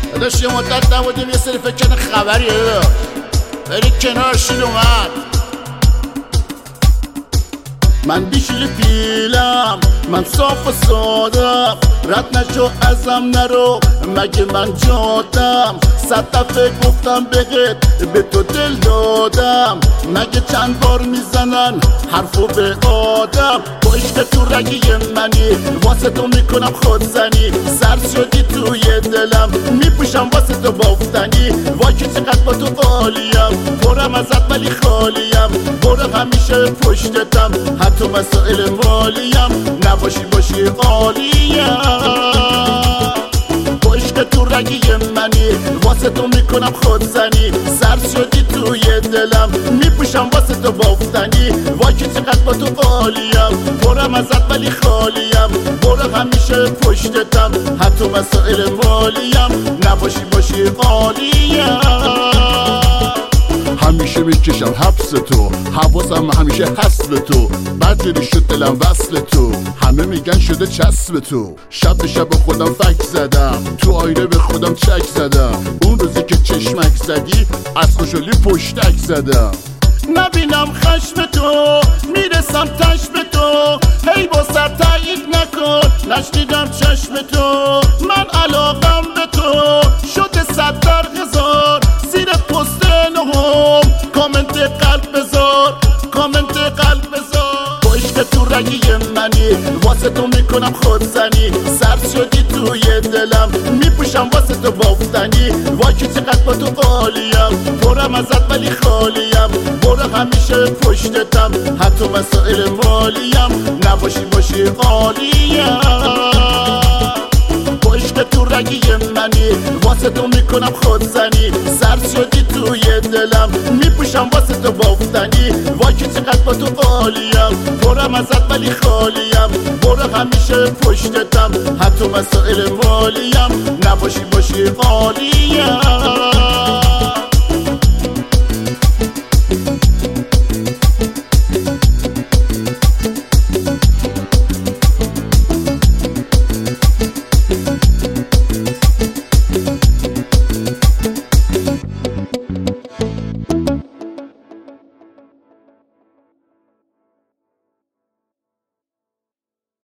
داشت یه مدت نبودیم یه سری فکر کنه خبریه بری کنار شیل اومد من بیشیل پیلم من صاف و سادم رد نشو ازم نرو مگه من جادم 100 دفعه گفتم بهت به تو دل دادم مگه چند بار میزنن حرفو به آدم با عشق تو رگی منی واسه تو میکنم خودزنی سرد شدی توی دلم میپوشم واسه تو بافتنی وای که چقدر با تو عالیم برم ازت ولی خالیم برو همیشه پشتتم حتی مسائل مالیم نباشی باشی عالیم با عشق تو رگی منی واسه تو میکنم خودزنی سرد شدی توی دلم میپوشم واسه تو بافتنی وای که چقدر با تو عالیم برم ازت ولی خالیم برو همیشه پشتتم حتی مسائل مالیم نباشی باشی عالیم همیشه میکشم حبس تو حواسم همیشه هست به تو بدجوری شد دلم وصل تو همه میگن شده چسب تو شب به شب خودم فک زدم تو آینه به خودم چک زدم اون روزی که چشمک زدی از خوشحالی پشتک زدم نبینم خشم تو میرسم تشم تو هی با سر تایید نکن نشنیدم چشم تو من علاقم به تو شده 100 در 1000 زیر پست نهم کامنت قلب بذار کامنت قلب بذار با عشق تو رگی منی واسه تو میکنم خودزنی سرد شدی توی دلم میپوشم واسه تو بافتنی وای که چقدر با تو عالیم برم ازت ولی خالیم برو همیشه پشتتم حتی مسائل مالیم نباشی باشی عالیم با عشق تو رگی منی واسه تو میکنم خودزنی سرد شدی توی دلم میپوشم واسه تو بافتنی وای که چقدر با تو عالیم برم ازت ولی خالیم برو همیشه پشتتم حتی مسائل مالیم نباشی باشی عالیم